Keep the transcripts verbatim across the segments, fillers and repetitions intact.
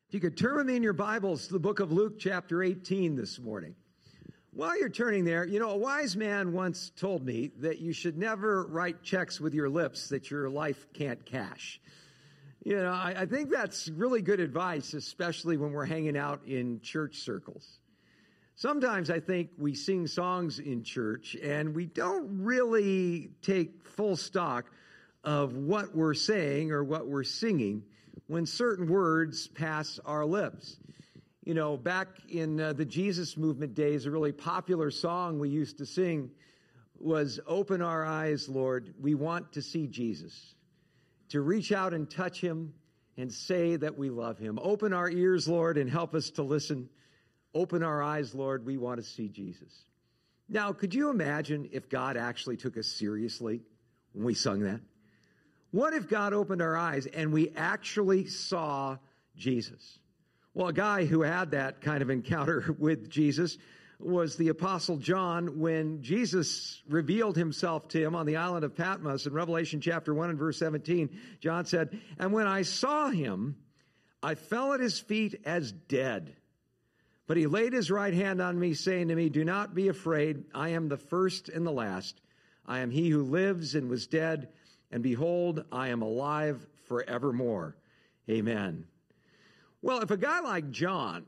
If you could turn with me in your Bibles to the book of Luke chapter eighteen this morning. While you're turning there, you know, a wise man once told me that you should never write checks with your lips that your life can't cash. You know, I, I think that's really good advice, especially when we're hanging out in church circles. Sometimes I think we sing songs in church and we don't really take full stock of what we're saying or what we're singing when certain words pass our lips. You know, back in uh, the Jesus movement days, a really popular song we used to sing was, "Open our eyes, Lord, we want to see Jesus." To reach out and touch him and say that we love him. Open our ears, Lord, and help us to listen. Open our eyes, Lord, we want to see Jesus. Now, could you imagine if God actually took us seriously when we sung that? What if God opened our eyes and we actually saw Jesus? Well, a guy who had that kind of encounter with Jesus was the Apostle John when Jesus revealed himself to him on the island of Patmos in Revelation chapter one and verse seventeen. John said, "And when I saw him, I fell at his feet as dead. But he laid his right hand on me, saying to me, 'Do not be afraid. I am the first and the last. I am he who lives and was dead. And behold, I am alive forevermore.'" Amen. Well, if a guy like John,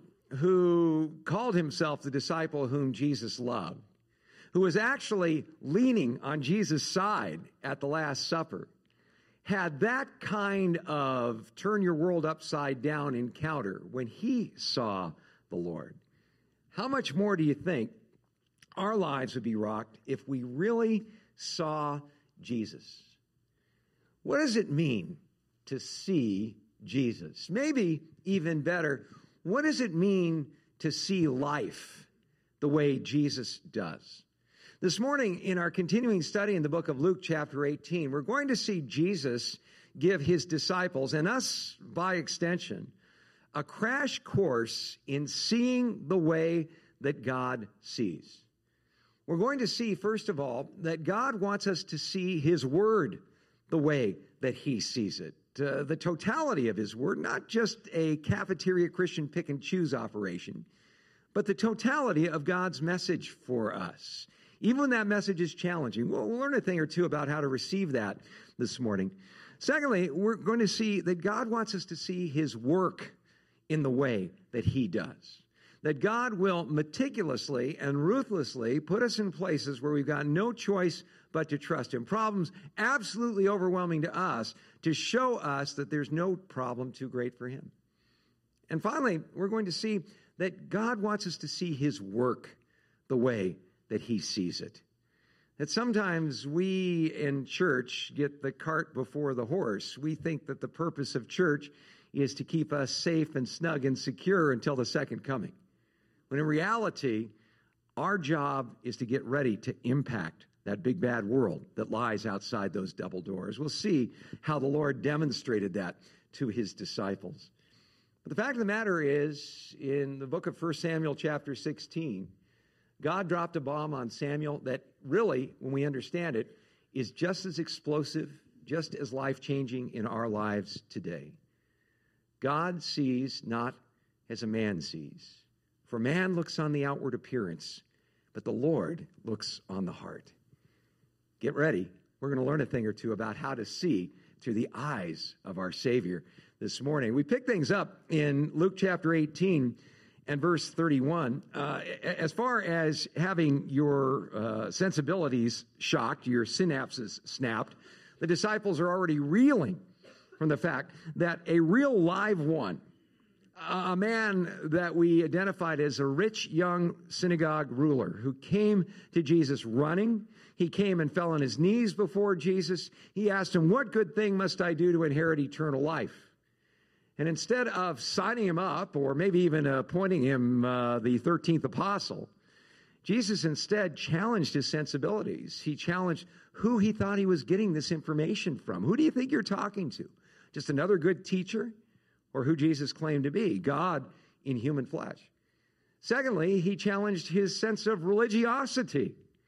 who called himself the disciple whom Jesus loved, who was actually leaning on Jesus' side at the Last Supper, had that kind of turn your world upside down encounter when he saw the Lord, how much more do you think our lives would be rocked if we really saw Jesus? What does it mean to see Jesus? Maybe even better, what does it mean to see life the way Jesus does? This morning, in our continuing study in the book of Luke chapter eighteen, we're going to see Jesus give his disciples, and us by extension, a crash course in seeing the way that God sees. We're going to see, first of all, that God wants us to see his word the way that he sees it. Uh, the totality of his word, not just a cafeteria Christian pick and choose operation, but the totality of God's message for us. Even when that message is challenging, we'll, we'll learn a thing or two about how to receive that this morning. Secondly, we're going to see that God wants us to see his work in the way that he does. That God will meticulously and ruthlessly put us in places where we've got no choice but to trust him. Problems absolutely overwhelming to us to show us that there's no problem too great for him. And finally, we're going to see that God wants us to see his work the way that he sees it. That sometimes we in church get the cart before the horse. We think that the purpose of church is to keep us safe and snug and secure until the second coming. When in reality, our job is to get ready to impact that big bad world that lies outside those double doors. We'll see how the Lord demonstrated that to his disciples. But the fact of the matter is, in the book of First Samuel chapter sixteen, God dropped a bomb on Samuel that really, when we understand it, is just as explosive, just as life-changing in our lives today. God sees not as a man sees. For man looks on the outward appearance, but the Lord looks on the heart. Get ready. We're going to learn a thing or two about how to see through the eyes of our Savior this morning. We pick things up in Luke chapter eighteen and verse thirty-one. Uh, as far as having your uh, sensibilities shocked, your synapses snapped, the disciples are already reeling from the fact that a real live one, a man that we identified as a rich young synagogue ruler who came to Jesus running. He came and fell on his knees before Jesus. He asked him, "What good thing must I do to inherit eternal life?" And instead of signing him up or maybe even appointing him uh, the thirteenth apostle, Jesus instead challenged his sensibilities. He challenged who he thought he was getting this information from. Who do you think you're talking to? Just another good teacher? Or who Jesus claimed to be, God in human flesh. Secondly, he challenged his sense of religiosity.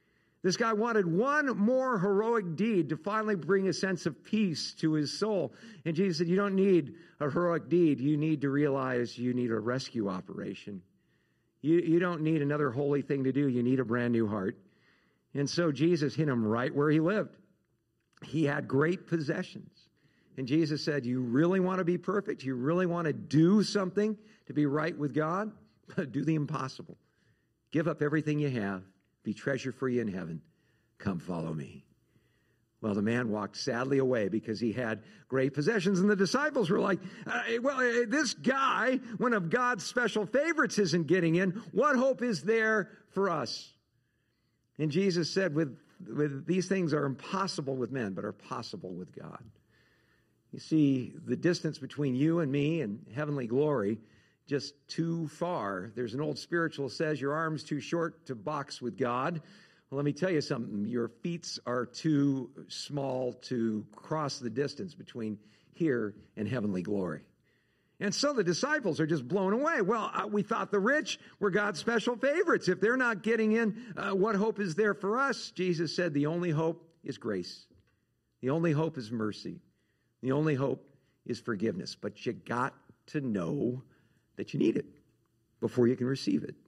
This guy wanted one more heroic deed to finally bring a sense of peace to his soul. And Jesus said, you don't need a heroic deed. You need to realize you need a rescue operation. You, you don't need another holy thing to do. You need a brand new heart. And so Jesus hit him right where he lived. He had great possessions. And Jesus said, you really want to be perfect? You really want to do something to be right with God? Do the impossible. Give up everything you have. Be treasure free in heaven. Come follow me. Well, the man walked sadly away because he had great possessions. And the disciples were like, uh, well, uh, this guy, one of God's special favorites, isn't getting in. What hope is there for us? And Jesus said, with, with these things are impossible with men, but are possible with God. You see, the distance between you and me and heavenly glory, just too far. There's an old spiritual says, your arm's too short to box with God. Well, let me tell you something. Your feet are too small to cross the distance between here and heavenly glory. And so the disciples are just blown away. Well, uh, we thought the rich were God's special favorites. If they're not getting in, uh, what hope is there for us? Jesus said the only hope is grace. The only hope is mercy. The only hope is forgiveness. But you got to know that you need it before you can receive it.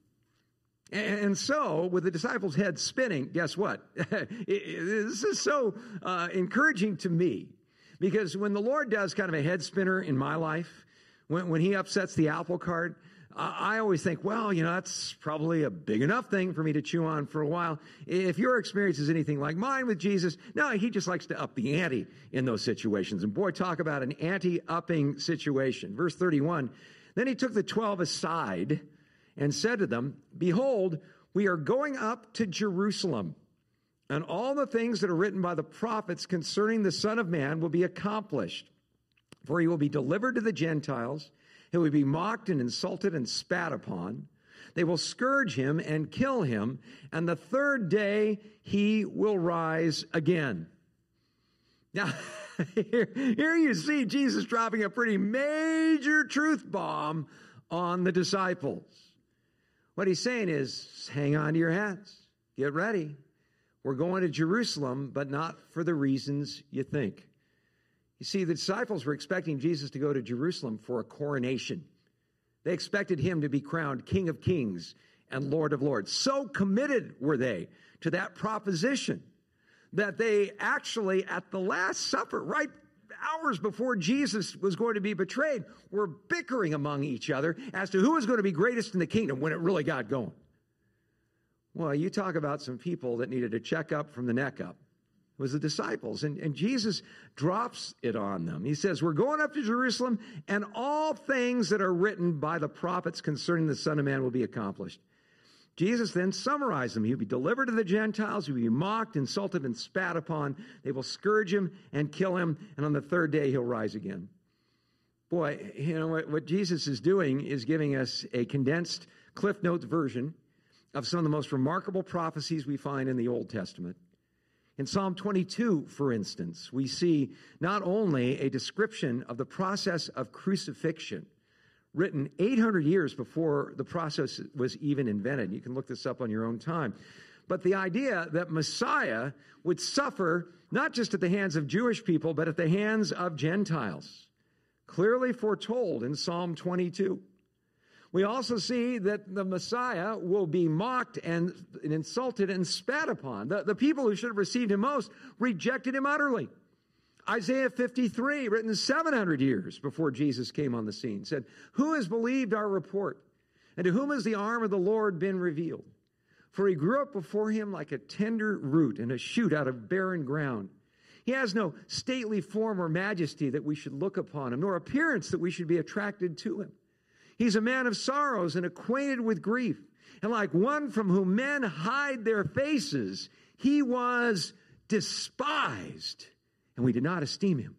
And so, with the disciples' heads spinning, guess what? This is so uh, encouraging to me, because when the Lord does kind of a head spinner in my life, when, when he upsets the apple cart, uh, I always think, well, you know, that's probably a big enough thing for me to chew on for a while. If your experience is anything like mine with Jesus, no, he just likes to up the ante in those situations. And boy, talk about an ante-upping situation. Verse thirty-one, then he took the twelve aside and said to them, behold, we are going up to Jerusalem, and all the things that are written by the prophets concerning the Son of Man will be accomplished. For he will be delivered to the Gentiles. He will be mocked and insulted and spat upon. They will scourge him and kill him, and the third day he will rise again. Now, here, here you see Jesus dropping a pretty major truth bomb on the disciples. What he's saying is, hang on to your hats. Get ready. We're going to Jerusalem, but not for the reasons you think. You see, the disciples were expecting Jesus to go to Jerusalem for a coronation. They expected him to be crowned King of Kings and Lord of Lords. So committed were they to that proposition that they actually, at the Last Supper, right hours before Jesus was going to be betrayed, were bickering among each other as to who was going to be greatest in the kingdom when it really got going. Well, you talk about some people that needed a checkup from the neck up. It was the disciples, and, and Jesus drops it on them. He says, we're going up to Jerusalem, and all things that are written by the prophets concerning the Son of Man will be accomplished. Jesus then summarized them. He'll be delivered to the Gentiles. He'll be mocked, insulted, and spat upon. They will scourge him and kill him, and on the third day he'll rise again. Boy, you know, what, what Jesus is doing is giving us a condensed Cliff Notes version of some of the most remarkable prophecies we find in the Old Testament. In Psalm twenty-two, for instance, we see not only a description of the process of crucifixion, written eight hundred years before the process was even invented. You can look this up on your own time. But the idea that Messiah would suffer not just at the hands of Jewish people, but at the hands of Gentiles, clearly foretold in Psalm twenty-two. We also see that the Messiah will be mocked and, and insulted and spat upon. The, the people who should have received him most rejected him utterly. Isaiah fifty-three, written seven hundred years before Jesus came on the scene, said, who has believed our report? And to whom has the arm of the Lord been revealed? For he grew up before him like a tender root and a shoot out of barren ground. He has no stately form or majesty that we should look upon him, nor appearance that we should be attracted to him. He's a man of sorrows and acquainted with grief. And like one from whom men hide their faces, he was despised, and we did not esteem him.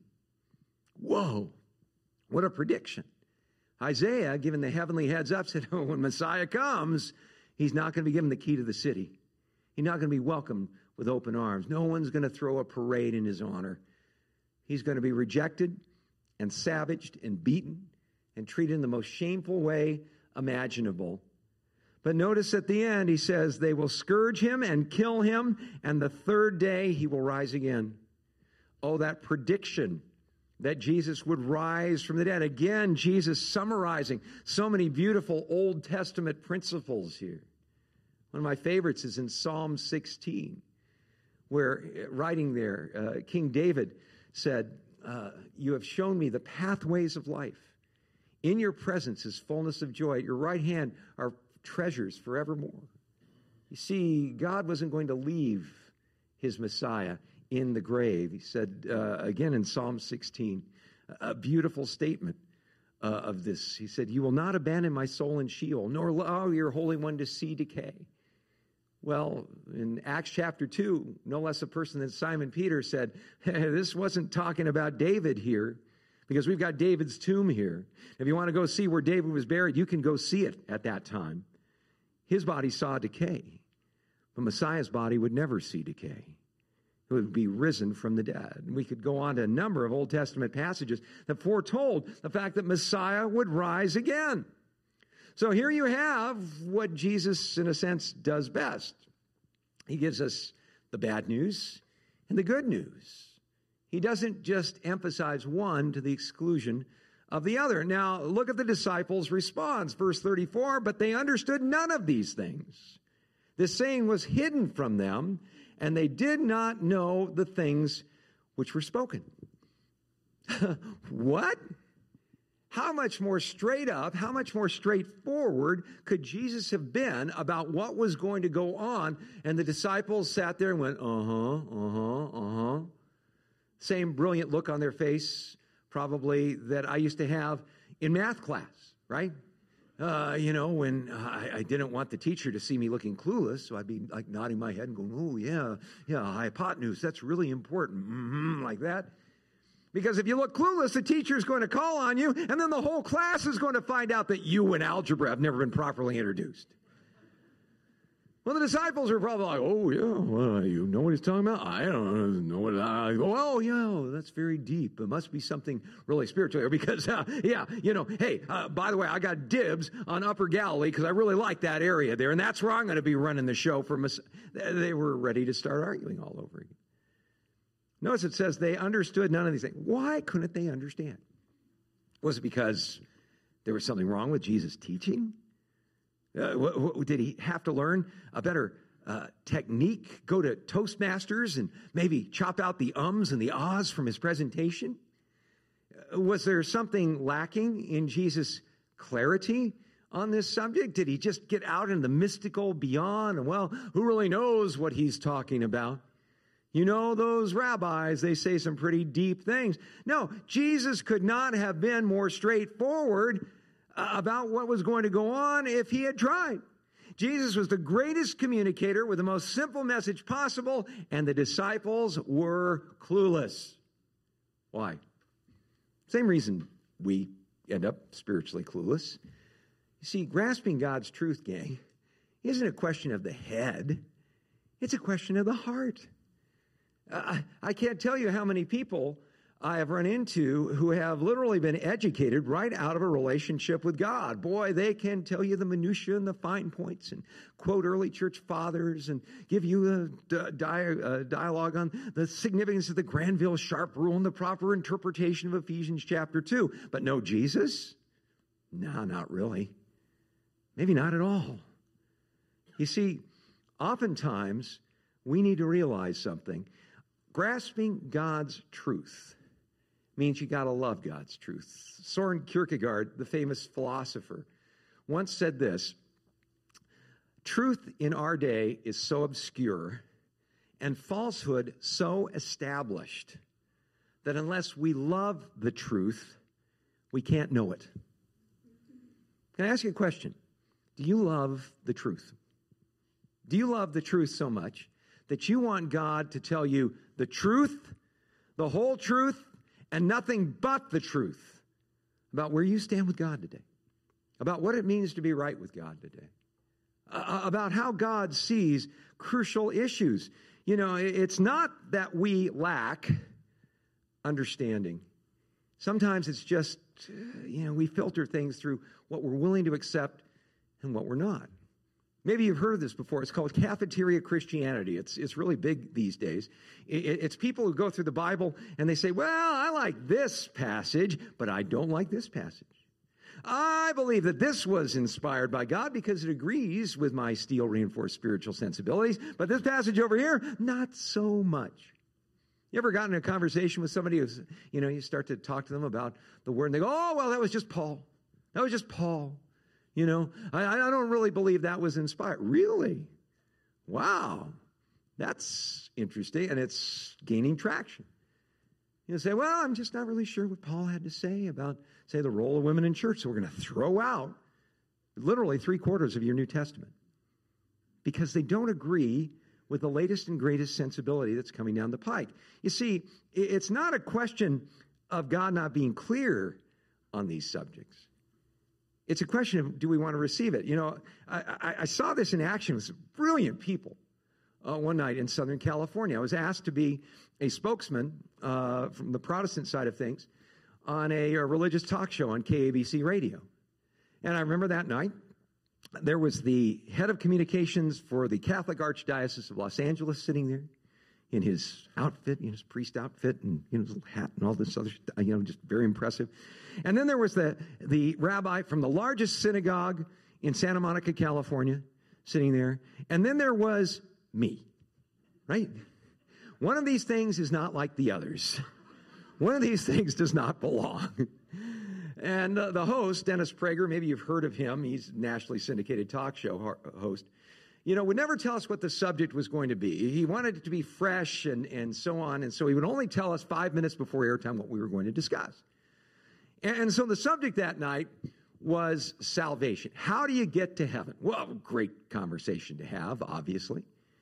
Whoa, what a prediction. Isaiah, given the heavenly heads up, said, oh, when Messiah comes, he's not going to be given the key to the city. He's not going to be welcomed with open arms. No one's going to throw a parade in his honor. He's going to be rejected and savaged and beaten and treated in the most shameful way imaginable. But notice at the end, he says, they will scourge him and kill him, and the third day he will rise again. Oh, that prediction that Jesus would rise from the dead. Again, Jesus summarizing so many beautiful Old Testament principles here. One of my favorites is in Psalm sixteen, where writing there, uh, King David said, uh, you have shown me the pathways of life. In your presence is fullness of joy. At your right hand are treasures forevermore. You see, God wasn't going to leave his Messiah in the grave. He said, uh, again in Psalm sixteen, a beautiful statement uh, of this. He said, you will not abandon my soul in Sheol, nor allow your Holy One to see decay. Well, in Acts chapter two, no less a person than Simon Peter said, hey, this wasn't talking about David here, because we've got David's tomb here. If you want to go see where David was buried, you can go see it at that time. His body saw decay, but Messiah's body would never see decay. It would be risen from the dead. And we could go on to a number of Old Testament passages that foretold the fact that Messiah would rise again. So here you have what Jesus, in a sense, does best. He gives us the bad news and the good news. He doesn't just emphasize one to the exclusion of the other. Now, look at the disciples' response. Verse thirty-four, but they understood none of these things. This saying was hidden from them, and they did not know the things which were spoken. What? How much more straight up, how much more straightforward could Jesus have been about what was going to go on? And the disciples sat there and went, uh-huh, uh-huh, uh-huh. Same brilliant look on their face, probably, that I used to have in math class, right? Uh, you know, when I, I didn't want the teacher to see me looking clueless, so I'd be like nodding my head and going, oh, yeah, yeah, hypotenuse, that's really important, mm-hmm, like that. Because if you look clueless, the teacher's going to call on you, and then the whole class is going to find out that you in algebra have never been properly introduced. Well, the disciples are probably like, oh, yeah, well, you know what he's talking about? I don't know what I go, oh, yeah, that's very deep. It must be something really spiritual here because, uh, yeah, you know, hey, uh, by the way, I got dibs on Upper Galilee because I really like that area there, and that's where I'm going to be running the show for Messiah. They were ready to start arguing all over again. Notice it says they understood none of these things. Why couldn't they understand? Was it because there was something wrong with Jesus' teaching? Uh, w- w- did he have to learn a better uh, technique, go to Toastmasters and maybe chop out the ums and the ahs from his presentation? Uh, was there something lacking in Jesus' clarity on this subject? Did he just get out in the mystical beyond? And well, who really knows what he's talking about? You know, those rabbis, they say some pretty deep things. No, Jesus could not have been more straightforward uh, about what was going to go on if he had tried. Jesus was the greatest communicator with the most simple message possible, and the disciples were clueless. Why? Same reason we end up spiritually clueless. You see, grasping God's truth, gang, isn't a question of the head. It's a question of the heart. I, I can't tell you how many people I have run into who have literally been educated right out of a relationship with God. Boy, they can tell you the minutiae and the fine points and quote early church fathers and give you a, di- a dialogue on the significance of the Granville Sharp rule and the proper interpretation of Ephesians chapter two. But no Jesus? No, not really. Maybe not at all. You see, oftentimes we need to realize something. Grasping God's truth means you got to love God's truth. Soren Kierkegaard, the famous philosopher, once said this: truth in our day is so obscure and falsehood so established that unless we love the truth, we can't know it. Can I ask you a question? Do you love the truth? Do you love the truth so much that you want God to tell you the truth, the whole truth, and nothing but the truth about where you stand with God today, about what it means to be right with God today, uh, about how God sees crucial issues? You know, it's not that we lack understanding. Sometimes it's just, you know, we filter things through what we're willing to accept and what we're not. Maybe you've heard of this before. It's called cafeteria Christianity. It's it's really big these days. It, it's people who go through the Bible and they say, well, I like this passage, but I don't like this passage. I believe that this was inspired by God because it agrees with my steel-reinforced spiritual sensibilities, but this passage over here, not so much. You ever gotten in a conversation with somebody who's, you know, you start to talk to them about the word and they go, oh, well, that was just Paul. That was just Paul. You know, I, I don't really believe that was inspired. Really? Wow. That's interesting, and it's gaining traction. You say, well, I'm just not really sure what Paul had to say about, say, the role of women in church, so we're going to throw out literally three quarters of your New Testament because they don't agree with the latest and greatest sensibility that's coming down the pike. You see, it's not a question of God not being clear on these subjects. It's a question of, do we want to receive it? You know, I, I, I saw this in action with some brilliant people uh, one night in Southern California. I was asked to be a spokesman uh, from the Protestant side of things on a, a religious talk show on K A B C radio. And I remember that night, there was the head of communications for the Catholic Archdiocese of Los Angeles sitting there in his outfit, in his priest outfit, and you know, his little hat and all this other stuff, you know, just very impressive. And then there was the, the rabbi from the largest synagogue in Santa Monica, California, sitting there. And then there was me, right? One of these things is not like the others. One of these things does not belong. And uh, the host, Dennis Prager, maybe you've heard of him. He's a nationally syndicated talk show ho- host. You know, would never tell us what the subject was going to be. He wanted it to be fresh and, and so on. And so he would only tell us five minutes before airtime what we were going to discuss. And, and so the subject that night was salvation. How do you get to heaven? Well, great conversation to have, obviously.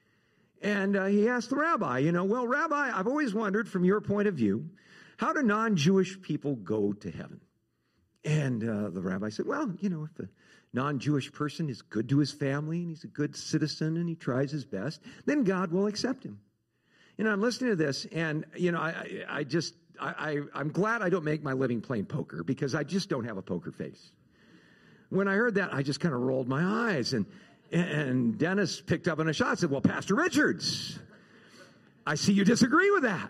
And uh, he asked the rabbi, you know, well, Rabbi, I've always wondered from your point of view, how do non-Jewish people go to heaven? And uh, the rabbi said, well, you know, if a non-Jewish person is good to his family and he's a good citizen and he tries his best, then God will accept him. You know, I'm listening to this and, you know, I, I, I just, I, I, I'm glad I don't make my living playing poker because I just don't have a poker face. When I heard that, I just kind of rolled my eyes and, and Dennis picked up on a shot and said, well, Pastor Richards, I see you disagree with that.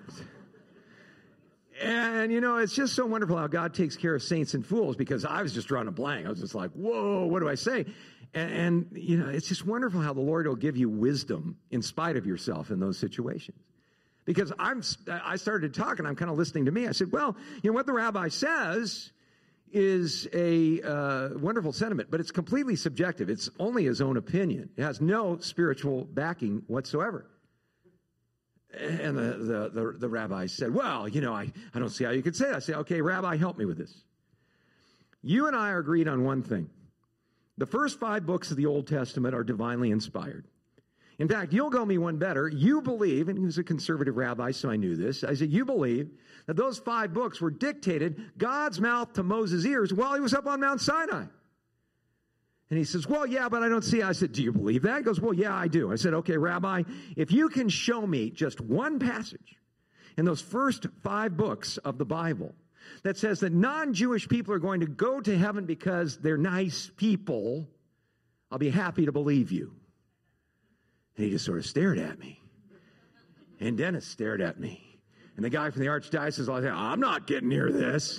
And, you know, it's just so wonderful how God takes care of saints and fools because I was just drawing a blank. I was just like, whoa, what do I say? And, and, you know, it's just wonderful how the Lord will give you wisdom in spite of yourself in those situations. Because I'm, I started to talk and I'm kind of listening to me. I said, well, you know, what the rabbi says is a uh, wonderful sentiment, but it's completely subjective. It's only his own opinion. It has no spiritual backing whatsoever. And the, the, the, the rabbi said, well, you know, I, I don't see how you could say that. I said, okay, Rabbi, help me with this. You and I are agreed on one thing. The first five books of the Old Testament are divinely inspired. In fact, you'll go me one better. You believe, and he was a conservative rabbi, so I knew this. I said, you believe that those five books were dictated God's mouth to Moses' ears while he was up on Mount Sinai. And he says, well, yeah, but I don't see. I said, do you believe that? He goes, well, yeah, I do. I said, okay, Rabbi, if you can show me just one passage in those first five books of the Bible that says that non-Jewish people are going to go to heaven because they're nice people, I'll be happy to believe you. And he just sort of stared at me. And Dennis stared at me. And the guy from the Archdiocese was like, I'm not getting near this.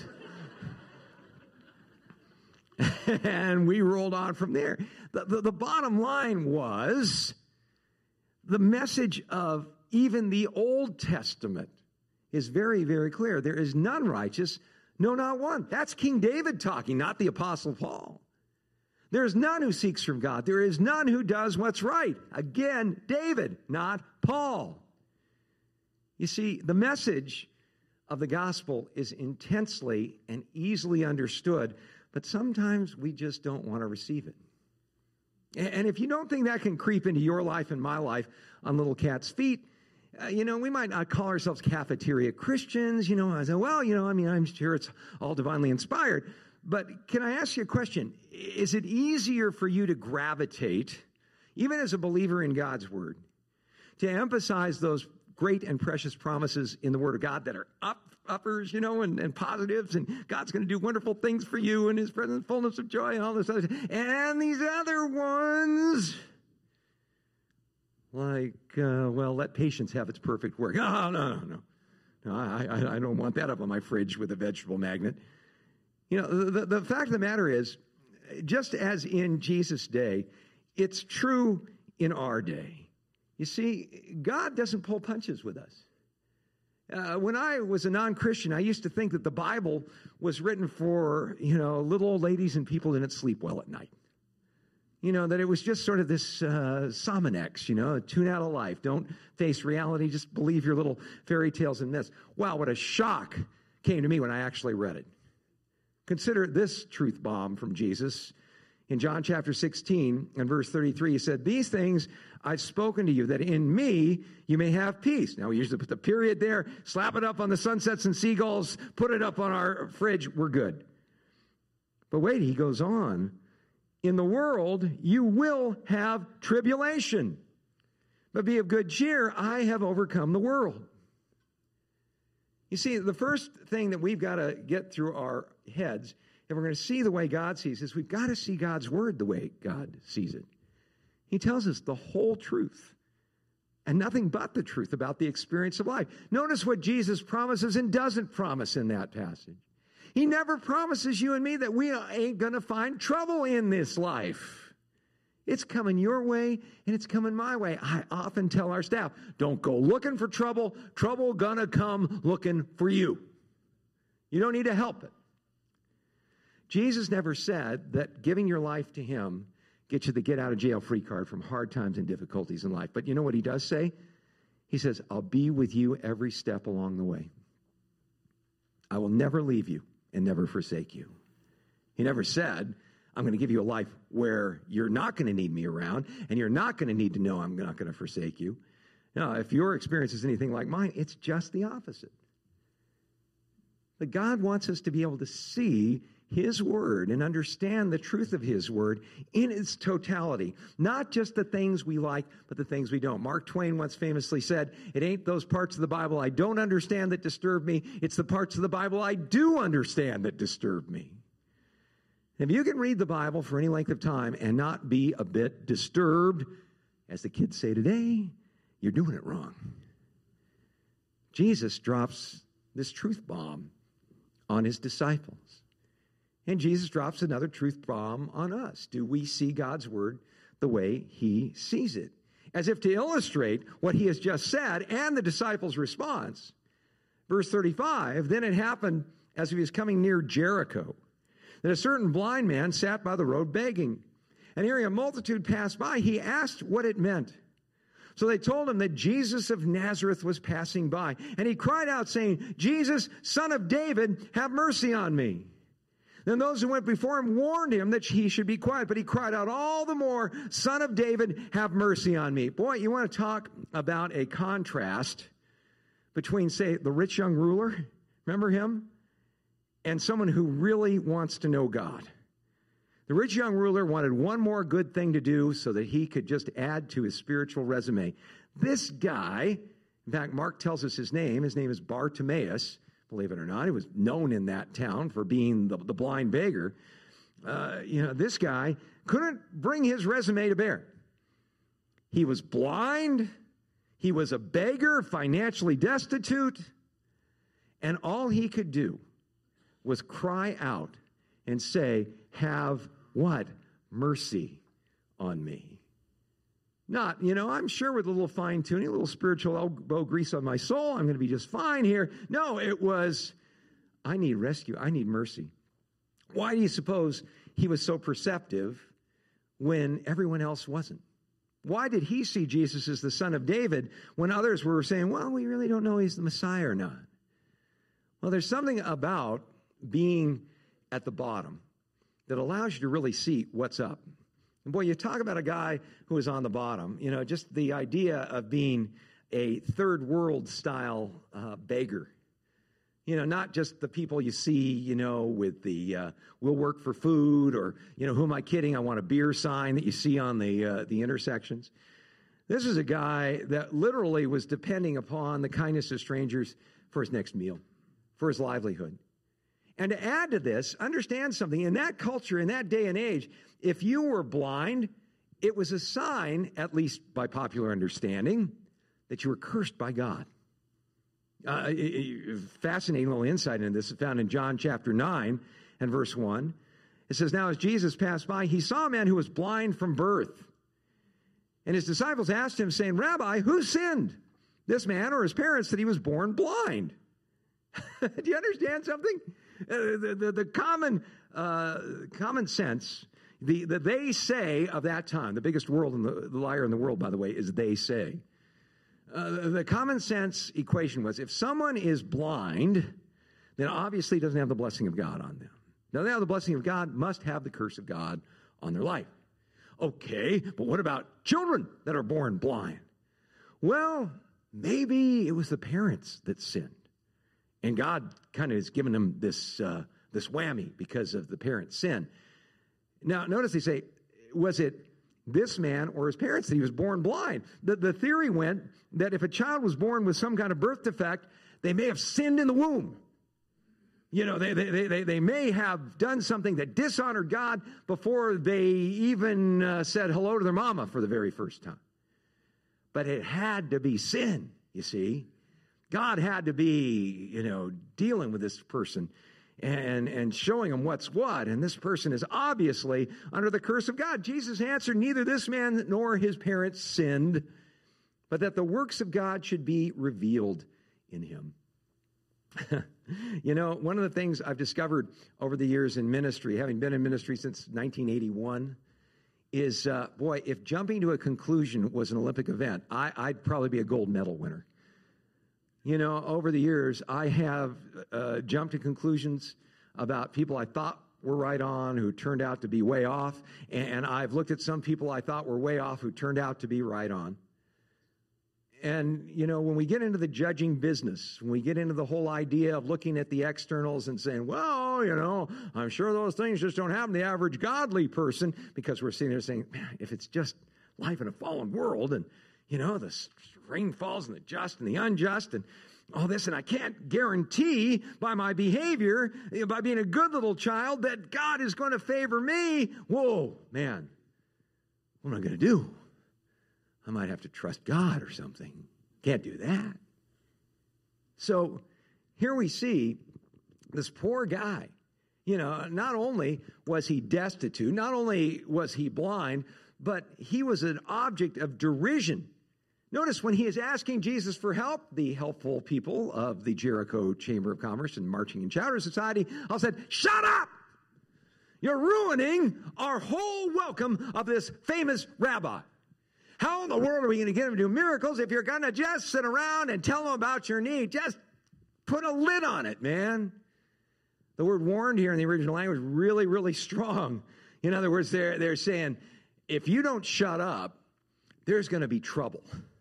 And we rolled on from there. The, the, the bottom line was the message of even the Old Testament is very, very clear. There is none righteous, no, not one. That's King David talking, not the Apostle Paul. There is none who seeks from God. There is none who does what's right. Again, David, not Paul. You see, the message of the gospel is intensely and easily understood, but sometimes we just don't want to receive it. And if you don't think that can creep into your life and my life on little cat's feet, uh, you know, we might not call ourselves cafeteria Christians. You know, I say, well, you know, I mean, I'm sure it's all divinely inspired. But can I ask you a question? Is it easier for you to gravitate, even as a believer in God's Word, to emphasize those great and precious promises in the Word of God that are up, uppers, you know, and, and positives, and God's going to do wonderful things for you and His presence, fullness of joy, and all this other stuff. And these other ones, like, uh, well, let patience have its perfect work. No, no, no, no. No, I, I, I don't want that up on my fridge with a vegetable magnet. You know, the, the fact of the matter is, just as in Jesus' day, it's true in our day. You see, God doesn't pull punches with us. Uh, when I was a non-Christian, I used to think that the Bible was written for, you know, little old ladies and people who didn't sleep well at night. You know, that it was just sort of this uh, Sominex, you know, tune out of life. Don't face reality. Just believe your little fairy tales and myths. Wow, what a shock came to me when I actually read it. Consider this truth bomb from Jesus. In John chapter sixteen and verse thirty-three, he said, "These things I've spoken to you, that in me you may have peace." Now, we usually put the period there, slap it up on the sunsets and seagulls, put it up on our fridge, we're good. But wait, he goes on. "In the world you will have tribulation, but be of good cheer, I have overcome the world." You see, the first thing that we've got to get through our heads, if we're going to see the way God sees this, we've got to see God's word the way God sees it. He tells us the whole truth and nothing but the truth about the experience of life. Notice what Jesus promises and doesn't promise in that passage. He never promises you and me that we ain't going to find trouble in this life. It's coming your way and it's coming my way. I often tell our staff, don't go looking for trouble. Trouble gonna come looking for you. You don't need to help it. Jesus never said that giving your life to him gets you the get out of jail free card from hard times and difficulties in life. But you know what he does say? He says, I'll be with you every step along the way. I will never leave you and never forsake you. He never said, I'm going to give you a life where you're not going to need me around and you're not going to need to know I'm not going to forsake you. Now, if your experience is anything like mine, it's just the opposite. But God wants us to be able to see his word and understand the truth of his word in its totality. Not just the things we like, but the things we don't. Mark Twain once famously said, it ain't those parts of the Bible I don't understand that disturb me. It's the parts of the Bible I do understand that disturb me. If you can read the Bible for any length of time and not be a bit disturbed, as the kids say today, you're doing it wrong. Jesus drops this truth bomb on his disciples. And Jesus drops another truth bomb on us. Do we see God's word the way he sees it? As if to illustrate what he has just said and the disciples' response. Verse thirty-five, then it happened as he was coming near Jericho, that a certain blind man sat by the road begging. And hearing a multitude pass by, he asked what it meant. So they told him that Jesus of Nazareth was passing by. And he cried out, saying, Jesus, Son of David, have mercy on me. Then those who went before him warned him that he should be quiet. But he cried out all the more, Son of David, have mercy on me. Boy, you want to talk about a contrast between, say, the rich young ruler, remember him? And someone who really wants to know God. The rich young ruler wanted one more good thing to do so that he could just add to his spiritual resume. This guy, in fact, Mark tells us his name. His name is Bartimaeus. Believe it or not, he was known in that town for being the, the blind beggar. Uh, you know, this guy couldn't bring his resume to bear. He was blind. He was a beggar, financially destitute. And all he could do was cry out and say, have what? Mercy on me. Not, you know, I'm sure with a little fine-tuning, a little spiritual elbow grease on my soul, I'm going to be just fine here. No, it was, I need rescue. I need mercy. Why do you suppose he was so perceptive when everyone else wasn't? Why did he see Jesus as the Son of David when others were saying, well, we really don't know he's the Messiah or not? Well, there's something about being at the bottom that allows you to really see what's up. And boy, you talk about a guy who is on the bottom, you know, just the idea of being a third world style uh, beggar. You know, not just the people you see, you know, with the uh, we'll work for food or, you know, who am I kidding? I want a beer sign that you see on the uh, the intersections. This is a guy that literally was depending upon the kindness of strangers for his next meal, for his livelihood. And to add to this, understand something. In that culture, in that day and age, if you were blind, it was a sign, at least by popular understanding, that you were cursed by God. Uh, it, it, fascinating little insight into this is found in John chapter nine and verse one. It says, now as Jesus passed by, he saw a man who was blind from birth. And his disciples asked him, saying, Rabbi, who sinned, this man or his parents, that he was born blind? Do you understand something? Uh, the, the, the common uh, common sense, the, the they say of that time, the biggest world in the, the liar in the world, by the way, is they say. Uh, the common sense equation was, if someone is blind, then obviously doesn't have the blessing of God on them. Now, they have the blessing of God, must have the curse of God on their life. Okay, but what about children that are born blind? Well, maybe it was the parents that sinned. And God kind of has given them this, uh, this whammy because of the parents' sin. Now, notice they say, was it this man or his parents that he was born blind? The, the theory went that if a child was born with some kind of birth defect, they may have sinned in the womb. You know, they, they, they, they may have done something that dishonored God before they even uh, said hello to their mama for the very first time. But it had to be sin, you see. God had to be, you know, dealing with this person and, and showing him what's what. And this person is obviously under the curse of God. Jesus answered, neither this man nor his parents sinned, but that the works of God should be revealed in him. You know, one of the things I've discovered over the years in ministry, having been in ministry since nineteen eighty-one, is, uh, boy, if jumping to a conclusion was an Olympic event, I, I'd probably be a gold medal winner. You know, over the years, I have uh, jumped to conclusions about people I thought were right on who turned out to be way off, and I've looked at some people I thought were way off who turned out to be right on. And, you know, when we get into the judging business, when we get into the whole idea of looking at the externals and saying, well, you know, I'm sure those things just don't happen to the average godly person, because we're sitting there saying, man, if it's just life in a fallen world and, you know, the rain falls on the just and the unjust and all this, and I can't guarantee by my behavior, by being a good little child, that God is going to favor me. Whoa, man, what am I going to do? I might have to trust God or something. Can't do that. So here we see this poor guy. You know, not only was he destitute, not only was he blind, but he was an object of derision. Notice when he is asking Jesus for help, the helpful people of the Jericho Chamber of Commerce and Marching and Chowder Society all said, shut up! You're ruining our whole welcome of this famous rabbi. How in the world are we going to get him to do miracles if you're going to just sit around and tell him about your need? Just put a lid on it, man. The word warned here in the original language is really, really strong. In other words, they're, they're saying, if you don't shut up, there's going to be trouble.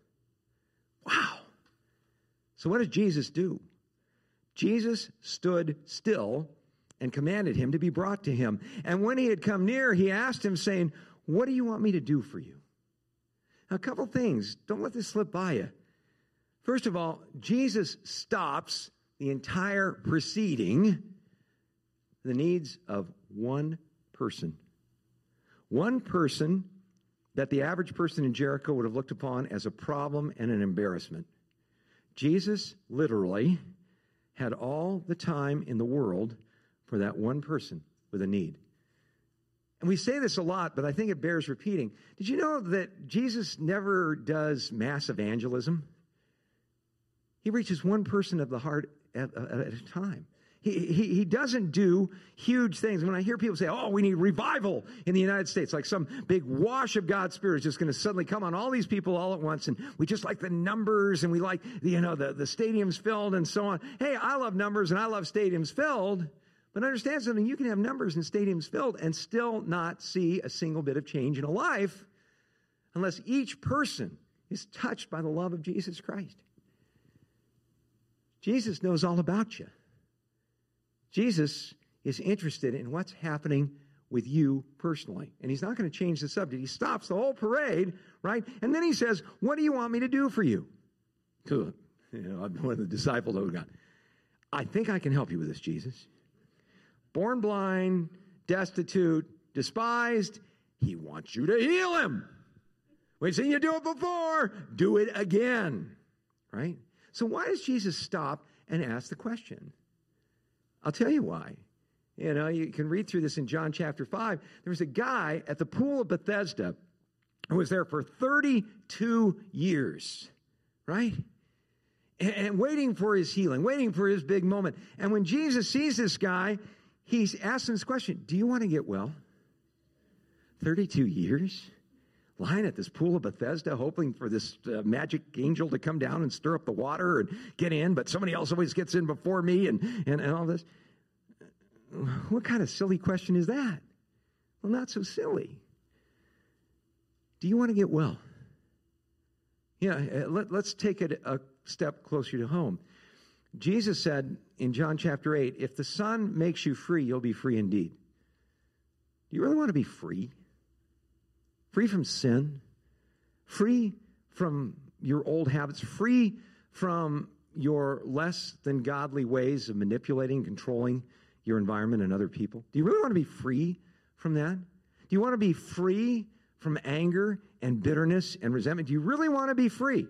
Wow. So what does Jesus do? Jesus stood still and commanded him to be brought to him. And when he had come near, he asked him, saying, what do you want me to do for you? Now, a couple things. Don't let this slip by you. First of all, Jesus stops the entire proceeding, the needs of one person. One person that the average person in Jericho would have looked upon as a problem and an embarrassment. Jesus literally had all the time in the world for that one person with a need. And we say this a lot, but I think it bears repeating. Did you know that Jesus never does mass evangelism? He reaches one person of the heart at, at a time. He, he, he doesn't do huge things. When I hear people say, oh, we need revival in the United States, like some big wash of God's Spirit is just going to suddenly come on all these people all at once, and we just like the numbers, and we like, you know, the, the stadiums filled and so on. Hey, I love numbers, and I love stadiums filled. But understand something, you can have numbers and stadiums filled and still not see a single bit of change in a life unless each person is touched by the love of Jesus Christ. Jesus knows all about you. Jesus is interested in what's happening with you personally. And he's not going to change the subject. He stops the whole parade, right? And then he says, what do you want me to do for you? You know, I'm one of the disciples of God. I think I can help you with this, Jesus. Born blind, destitute, despised, He wants you to heal him. We've seen you do it before. Do it again. Right? So why does Jesus stop and ask the question? I'll tell you why. You know, you can read through this in John chapter five. There was a guy at the pool of Bethesda who was there for thirty-two years. Right? And, and waiting for his healing, waiting for his big moment. And when Jesus sees this guy, he's asking this question, do you want to get well? thirty-two years? Lying at this pool of Bethesda, hoping for this uh, magic angel to come down and stir up the water and get in, but somebody else always gets in before me and, and, and all this. What kind of silly question is that? Well, not so silly. Do you want to get well? Yeah, let, let's take it a step closer to home. Jesus said in John chapter eight, if the Son makes you free, you'll be free indeed. Do you really want to be free? Free from sin, free from your old habits, free from your less than godly ways of manipulating, controlling your environment and other people. Do you really want to be free from that? Do you want to be free from anger and bitterness and resentment? Do you really want to be free?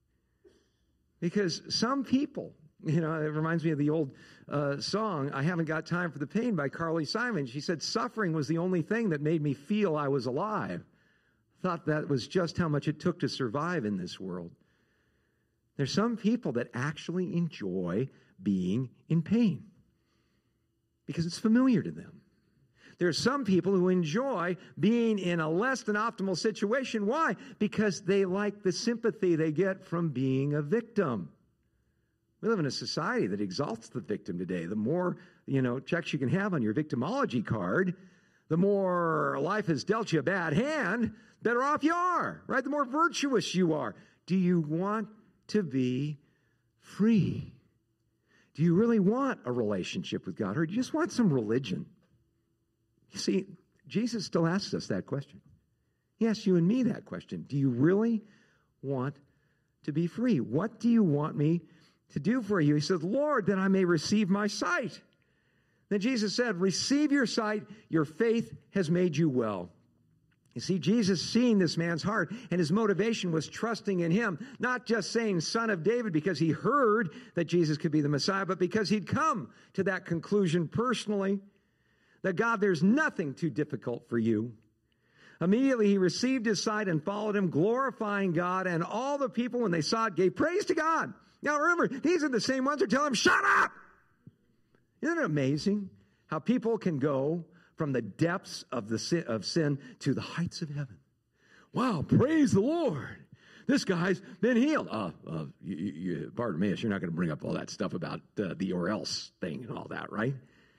Because some people, you know, it reminds me of the old uh, song, I Haven't Got Time for the Pain by Carly Simon. She said, suffering was the only thing that made me feel I was alive. Thought that was just how much it took to survive in this world. There's some people that actually enjoy being in pain because it's familiar to them. There are some people who enjoy being in a less than optimal situation. Why? Because they like the sympathy they get from being a victim. We live in a society that exalts the victim today. The more, you know, checks you can have on your victimology card, the more life has dealt you a bad hand, better off you are, right? The more virtuous you are. Do you want to be free? Do you really want a relationship with God, or do you just want some religion? You see, Jesus still asks us that question. He asks you and me that question. Do you really want to be free? What do you want me to do for you? He said, Lord, that I may receive my sight. Then Jesus said, receive your sight. Your faith has made you well. You see, Jesus seeing this man's heart, and his motivation was trusting in him, not just saying son of David because he heard that Jesus could be the Messiah, but because he'd come to that conclusion personally, that God, there's nothing too difficult for you. Immediately he received his sight and followed him, glorifying God, and all the people, when they saw it, gave praise to God. Now remember, these are the same ones who tell him, shut up! Isn't it amazing how people can go from the depths of the sin, of sin to the heights of heaven? Wow, praise the Lord. This guy's been healed. Uh, uh, you, you, pardon me, you're not going to bring up all that stuff about uh, the or else thing and all that, right?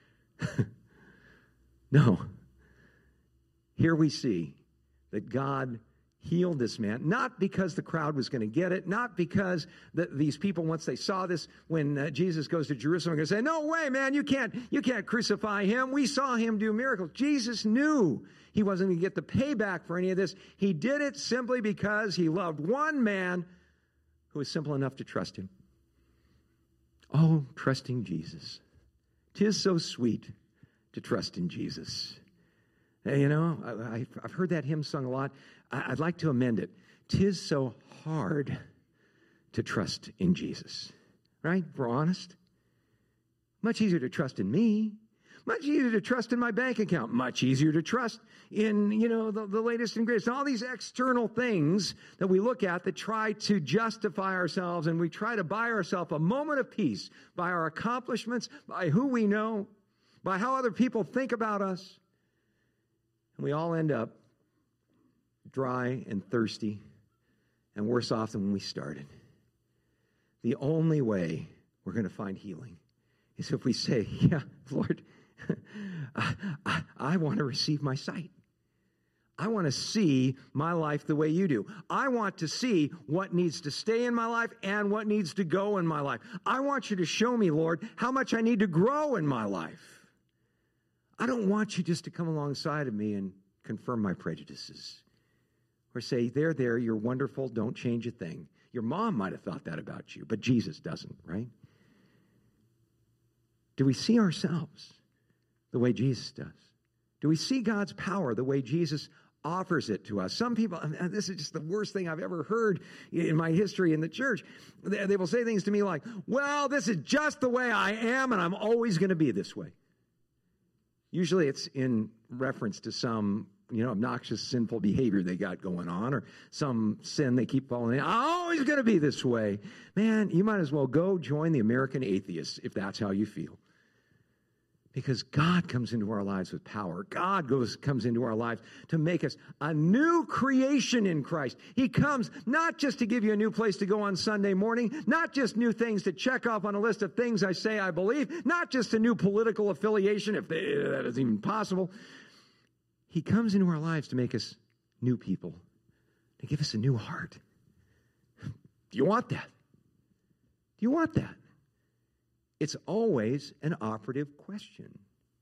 No. Here we see that God healed this man, not because the crowd was going to get it, not because the, these people, once they saw this, when uh, Jesus goes to Jerusalem, are going to say, no way, man, you can't, you can't crucify him. We saw him do miracles. Jesus knew he wasn't going to get the payback for any of this. He did it simply because he loved one man who was simple enough to trust him. Oh, trusting Jesus. 'Tis so sweet to trust in Jesus. You know, I, I've heard that hymn sung a lot. I'd like to amend it. 'Tis so hard to trust in Jesus. Right? If we're honest. Much easier to trust in me. Much easier to trust in my bank account. Much easier to trust in, you know, the, the latest and greatest. All these external things that we look at that try to justify ourselves, and we try to buy ourselves a moment of peace by our accomplishments, by who we know, by how other people think about us. And we all end up dry and thirsty and worse off than when we started. The only way we're going to find healing is if we say, yeah, Lord, I, I, I want to receive my sight. I want to see my life the way you do. I want to see what needs to stay in my life and what needs to go in my life. I want you to show me, Lord, how much I need to grow in my life. I don't want you just to come alongside of me and confirm my prejudices or say, there, there, you're wonderful, don't change a thing. Your mom might have thought that about you, but Jesus doesn't, right? Do we see ourselves the way Jesus does? Do we see God's power the way Jesus offers it to us. Some people, and this is just the worst thing I've ever heard in my history in the church. They, they will say things to me like, well, this is just the way I am, and I'm always going to be this way. Usually it's in reference to some, you know, obnoxious, sinful behavior they got going on, or some sin they keep falling in. I'm always going to be this way. Man, you might as well go join the American atheists if that's how you feel. Because God comes into our lives with power. God goes comes into our lives to make us a new creation in Christ. He comes not just to give you a new place to go on Sunday morning, not just new things to check off on a list of things I say I believe, not just a new political affiliation, if they, that is even possible. He comes into our lives to make us new people, to give us a new heart. Do you want that? Do you want that? It's always an operative question.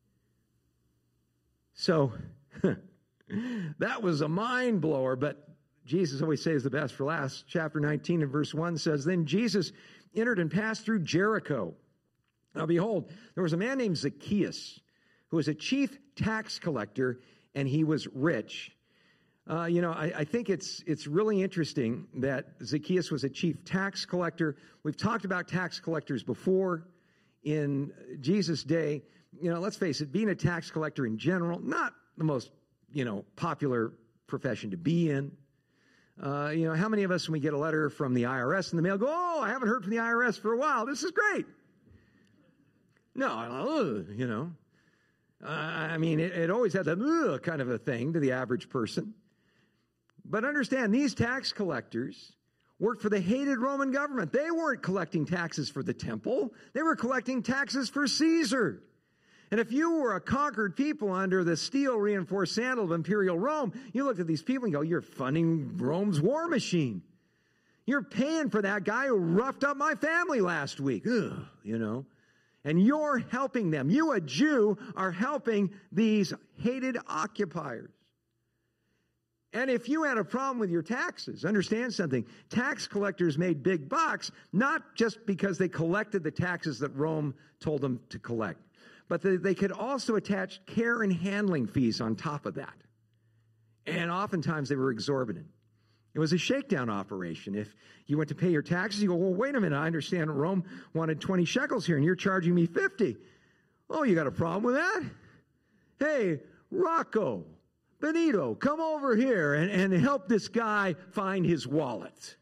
So, that was a mind blower, but Jesus always saves the best for last. Chapter nineteen and verse one says, Then Jesus entered and passed through Jericho. Now behold, there was a man named Zacchaeus, who was a chief tax collector, and he was rich. Uh, you know, I, I think it's it's really interesting that Zacchaeus was a chief tax collector. We've talked about tax collectors before. In Jesus' day, you know, let's face it, being a tax collector in general, not the most, you know, popular profession to be in. Uh, you know, how many of us, when we get a letter from the I R S in the mail, go, oh, I haven't heard from the I R S for a while. This is great. No, uh, you know, uh, I mean, it, it always had that uh, kind of a thing to the average person. But understand, these tax collectors worked for the hated Roman government. They weren't collecting taxes for the temple. They were collecting taxes for Caesar. And if you were a conquered people under the steel-reinforced sandal of imperial Rome, you looked at these people and go, you're funding Rome's war machine. You're paying for that guy who roughed up my family last week. Ugh, you know. And you're helping them. You, a Jew, are helping these hated occupiers. And if you had a problem with your taxes, understand something. Tax collectors made big bucks, not just because they collected the taxes that Rome told them to collect, but they, they could also attach care and handling fees on top of that. And oftentimes they were exorbitant. It was a shakedown operation. If you went to pay your taxes, you go, well, wait a minute, I understand Rome wanted twenty shekels here, and you're charging me fifty. Oh, you got a problem with that? Hey, Rocco, Benito, come over here and, and help this guy find his wallet.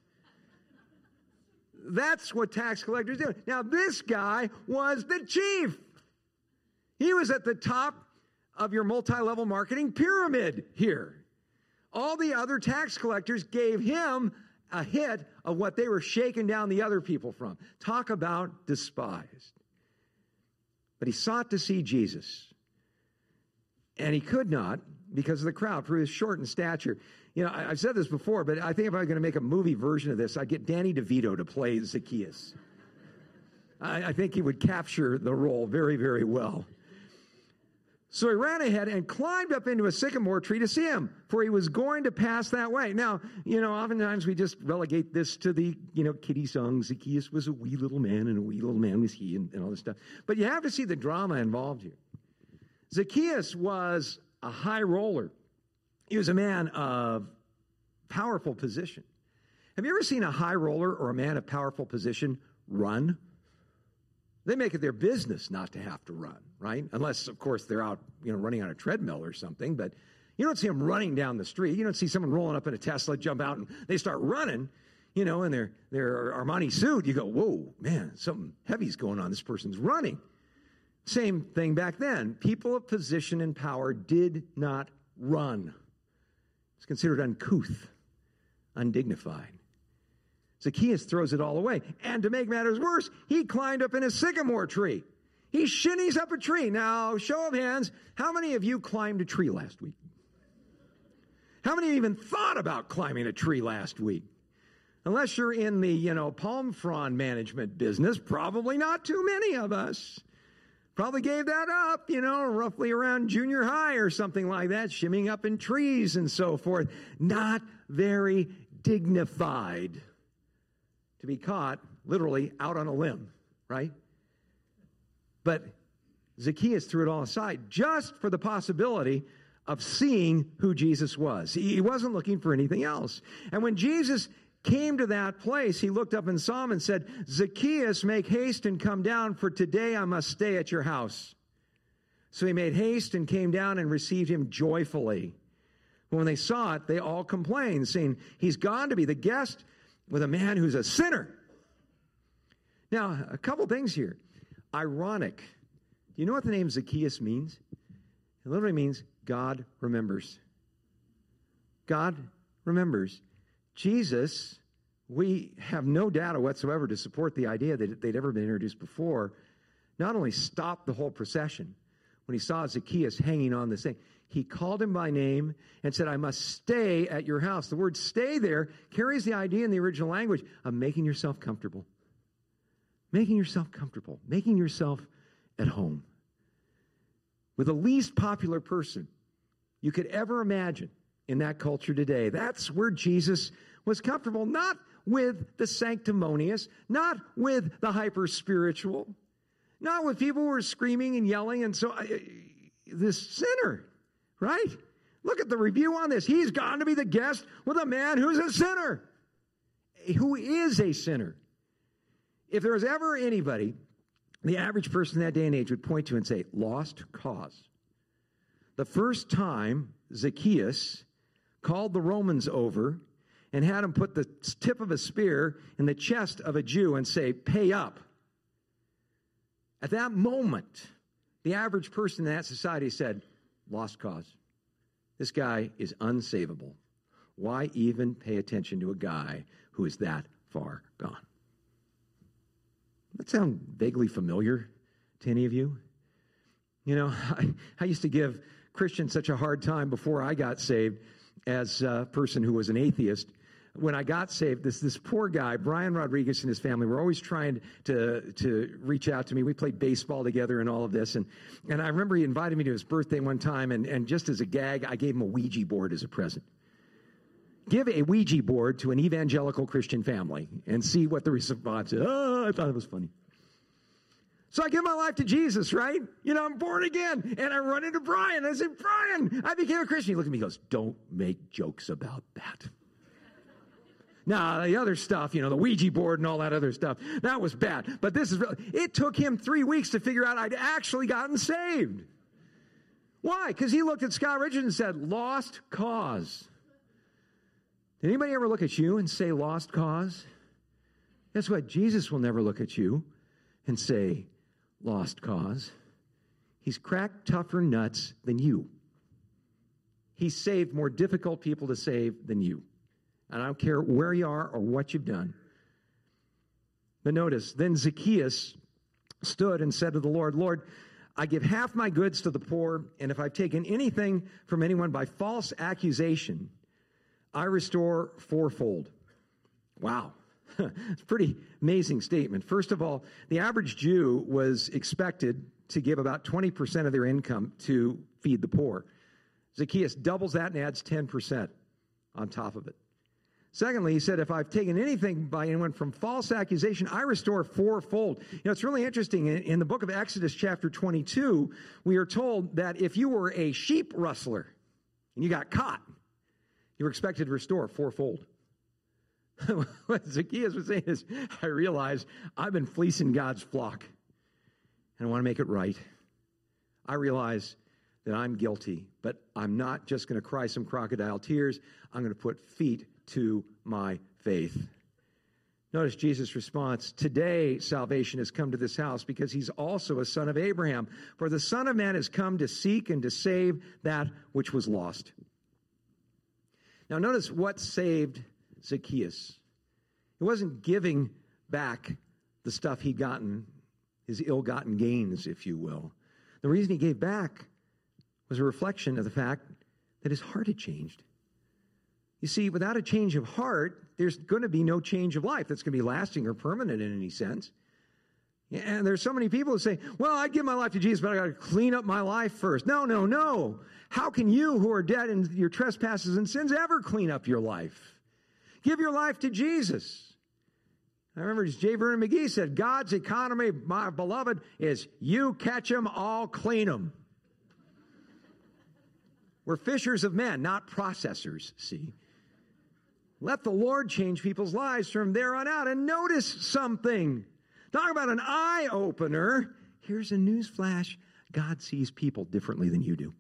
That's what tax collectors do. Now, this guy was the chief. He was at the top of your multi-level marketing pyramid here. All the other tax collectors gave him a hit of what they were shaking down the other people from. Talk about despised. But he sought to see Jesus. And he could not, because of the crowd, for his short in stature. You know, I, I've said this before, but I think if I was going to make a movie version of this, I'd get Danny DeVito to play Zacchaeus. I, I think he would capture the role very, very well. So he ran ahead and climbed up into a sycamore tree to see him, for he was going to pass that way. Now, you know, oftentimes we just relegate this to the, you know, kiddie song, Zacchaeus was a wee little man, and a wee little man was he, and, and all this stuff. But you have to see the drama involved here. Zacchaeus was a high roller. He was a man of powerful position. Have you ever seen a high roller or a man of powerful position run? They make it their business not to have to run, right? Unless, of course, they're out, you know, running on a treadmill or something. But you don't see them running down the street. You don't see someone rolling up in a Tesla, jump out, and they start running, you know, in their, their Armani suit. You go, whoa, man, something heavy's going on. This person's running. Same thing back then. People of position and power did not run. It's considered uncouth, undignified. Zacchaeus throws it all away. And to make matters worse, he climbed up in a sycamore tree. He shinnies up a tree. Now, show of hands, how many of you climbed a tree last week? How many even thought about climbing a tree last week? Unless you're in the, you know, palm frond management business, probably not too many of us. Probably gave that up, you know, roughly around junior high or something like that, shimmying up in trees and so forth. Not very dignified to be caught literally out on a limb, right? But Zacchaeus threw it all aside just for the possibility of seeing who Jesus was. He wasn't looking for anything else. And when Jesus came to that place, he looked up and saw him and said, Zacchaeus, make haste and come down, for today I must stay at your house. So he made haste and came down and received him joyfully. When they saw it, they all complained, saying, he's gone to be the guest with a man who's a sinner. Now, a couple things here. Ironic. Do you know what the name Zacchaeus means? It literally means God remembers. God remembers. Jesus, we have no data whatsoever to support the idea that they'd ever been introduced before, not only stopped the whole procession, when he saw Zacchaeus hanging on this thing, he called him by name and said, I must stay at your house. The word stay there carries the idea in the original language of making yourself comfortable. Making yourself comfortable. Making yourself at home. With the least popular person you could ever imagine in that culture today. That's where Jesus was comfortable. Not with the sanctimonious. Not with the hyper-spiritual. Not with people who are screaming and yelling. And so, uh, this sinner, right? Look at the review on this. He's gone to be the guest with a man who's a sinner. Who is a sinner. If there was ever anybody the average person in that day and age would point to and say, lost cause. The first time Zacchaeus called the Romans over and had him put the tip of a spear in the chest of a Jew and say, pay up. At that moment, the average person in that society said, lost cause. This guy is unsavable. Why even pay attention to a guy who is that far gone? That sound vaguely familiar to any of you? You know, I, I used to give Christians such a hard time before I got saved as a person who was an atheist. When I got saved, this this poor guy, Brian Rodriguez, and his family were always trying to to reach out to me. We played baseball together and all of this. And, and I remember he invited me to his birthday one time, and, and just as a gag, I gave him a Ouija board as a present. Give a Ouija board to an evangelical Christian family and see what the response is. Oh, I thought it was funny. So I give my life to Jesus, right? You know, I'm born again. And I run into Brian. I said, Brian, I became a Christian. He looked at me and goes, don't make jokes about that. Now, the other stuff, you know, the Ouija board and all that other stuff, that was bad. But this is really, it took him three weeks to figure out I'd actually gotten saved. Why? Because he looked at Scott Richards and said, lost cause. Did anybody ever look at you and say lost cause? Guess what? Jesus will never look at you and say lost cause. He's cracked tougher nuts than you. He's saved more difficult people to save than you. And I don't care where you are or what you've done. But notice, then Zacchaeus stood and said to the Lord, Lord, I give half my goods to the poor, and if I've taken anything from anyone by false accusation, I restore fourfold. Wow. It's a pretty amazing statement. First of all, the average Jew was expected to give about twenty percent of their income to feed the poor. Zacchaeus doubles that and adds ten percent on top of it. Secondly, he said, if I've taken anything by anyone from false accusation, I restore fourfold. You know, it's really interesting. In, in the book of Exodus, chapter twenty-two, we are told that if you were a sheep rustler and you got caught, you were expected to restore fourfold. What Zacchaeus was saying is, I realize I've been fleecing God's flock, and I want to make it right. I realize that I'm guilty, but I'm not just going to cry some crocodile tears. I'm going to put feet to my faith. Notice Jesus' response. Today, salvation has come to this house because he's also a son of Abraham. For the Son of Man has come to seek and to save that which was lost. Now, notice what saved Zacchaeus. It wasn't giving back the stuff he'd gotten, his ill-gotten gains, if you will. The reason he gave back was a reflection of the fact that his heart had changed. You see, without a change of heart, there's going to be no change of life that's going to be lasting or permanent in any sense. And there's so many people who say, well, I give my life to Jesus, but I got to clean up my life first. No, no, no. How can you who are dead in your trespasses and sins ever clean up your life? Give your life to Jesus. I remember as J. Vernon McGee said, God's economy, my beloved, is you catch 'em, I'll clean 'em. We're fishers of men, not processors, see? Let the Lord change people's lives from there on out. And notice something. Talk about an eye-opener. Here's a news flash. God sees people differently than you do.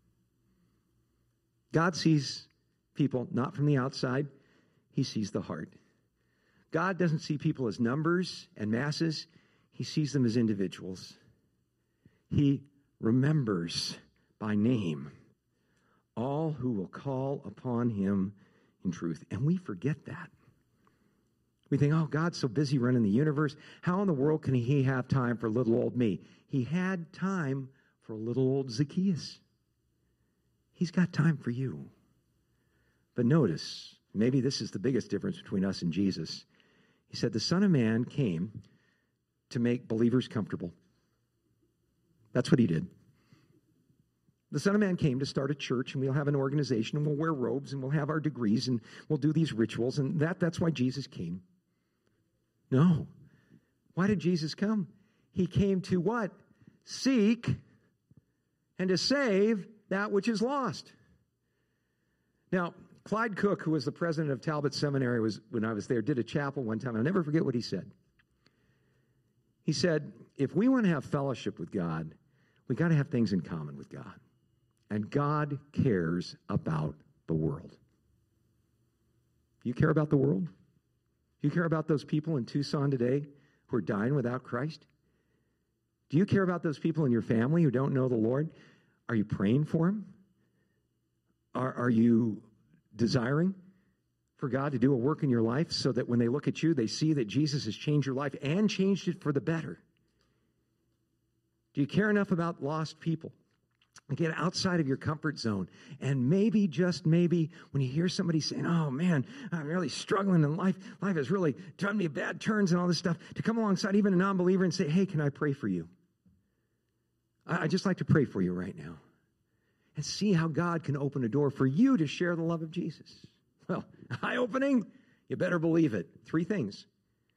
God sees people not from the outside. He sees the heart. God doesn't see people as numbers and masses. He sees them as individuals. He remembers by name all who will call upon him in truth. And we forget that. We think, oh, God's so busy running the universe. How in the world can he have time for little old me? He had time for little old Zacchaeus. He's got time for you. But notice, maybe this is the biggest difference between us and Jesus. He said, the Son of Man came to make believers comfortable. That's what he did. The Son of Man came to start a church, and we'll have an organization, and we'll wear robes, and we'll have our degrees, and we'll do these rituals, and that, that's why Jesus came. No. Why did Jesus come? He came to what? Seek and to save that which is lost. Now, Clyde Cook, who was the president of Talbot Seminary, was when I was there, did a chapel one time. I'll never forget what he said. He said, if we want to have fellowship with God, we got to have things in common with God. And God cares about the world. Do you care about the world? Do you care about those people in Tucson today who are dying without Christ? Do you care about those people in your family who don't know the Lord? Are you praying for them? Are, are you desiring for God to do a work in your life so that when they look at you, they see that Jesus has changed your life and changed it for the better? Do you care enough about lost people? Get outside of your comfort zone. And maybe, just maybe, when you hear somebody saying, oh man, I'm really struggling in life, life has really done me bad turns and all this stuff, to come alongside even a non-believer and say, hey, can I pray for you? I'd just like to pray for you right now. And see how God can open a door for you to share the love of Jesus. Well, eye-opening? You better believe it. Three things.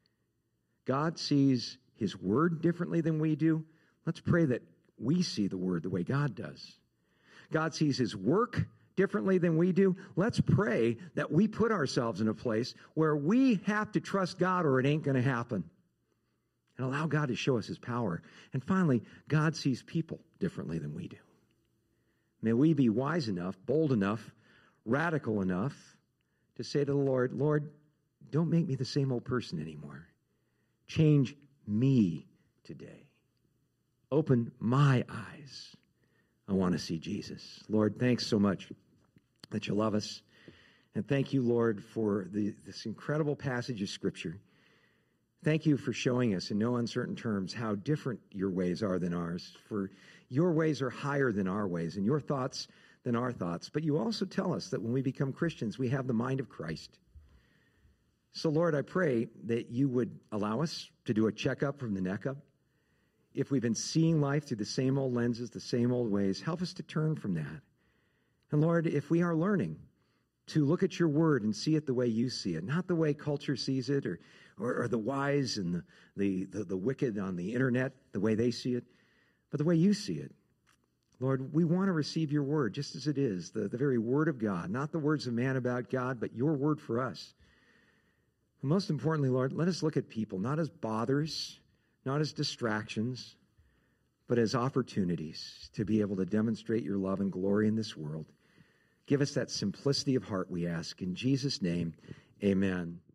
God sees his word differently than we do. Let's pray that we see the word the way God does. God sees his work differently than we do. Let's pray that we put ourselves in a place where we have to trust God or it ain't going to happen. And allow God to show us his power. And finally, God sees people differently than we do. May we be wise enough, bold enough, radical enough to say to the Lord, Lord, don't make me the same old person anymore. Change me today. Open my eyes. I want to see Jesus. Lord, thanks so much that you love us. And thank you, Lord, for the, this incredible passage of Scripture. Thank you for showing us in no uncertain terms how different your ways are than ours. For your ways are higher than our ways and your thoughts than our thoughts. But you also tell us that when we become Christians, we have the mind of Christ. So, Lord, I pray that you would allow us to do a checkup from the neck up. If we've been seeing life through the same old lenses, the same old ways, help us to turn from that. And Lord, if we are learning to look at your word and see it the way you see it, not the way culture sees it or or, or the wise and the, the, the, the wicked on the internet, the way they see it, but the way you see it. Lord, we want to receive your word just as it is, the, the very word of God, not the words of man about God, but your word for us. And most importantly, Lord, let us look at people not as bothers, not as distractions, but as opportunities to be able to demonstrate your love and glory in this world. Give us that simplicity of heart, we ask. In Jesus' name, amen.